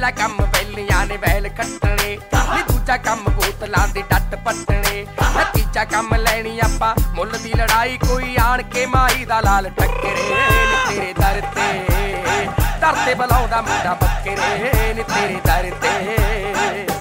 ਪਹਿਲਾ ਕੰਮ ਵੈਲੀਆਂ ਨੇ ਵੈਲ ਕੱਟਣੇ ਨੀ ਦੂਜਾ ਕੰਮ ਬੋਤਲਾਂ ਦੀ ਡੱਟ ਪੱਟਣੇ ਤੀਜਾ ਕੰਮ ਲੈਣੀ ਆਪਾਂ ਮੁੱਲ ਦੀ ਲੜਾਈ ਕੋਈ ਆਣ ਕੇ ਮਾਈ ਦਾ ਲਾਲ ਟੱਕਰੇ ਨੀ ਤੇਰੇ ਦਰ ਤੇ ਬੁਲਾਉਂਦਾ ਮੁੰਡਾ ਬੱਕਰੇ ਨੀ ਤੇਰੇ ਦਰ ਤੇ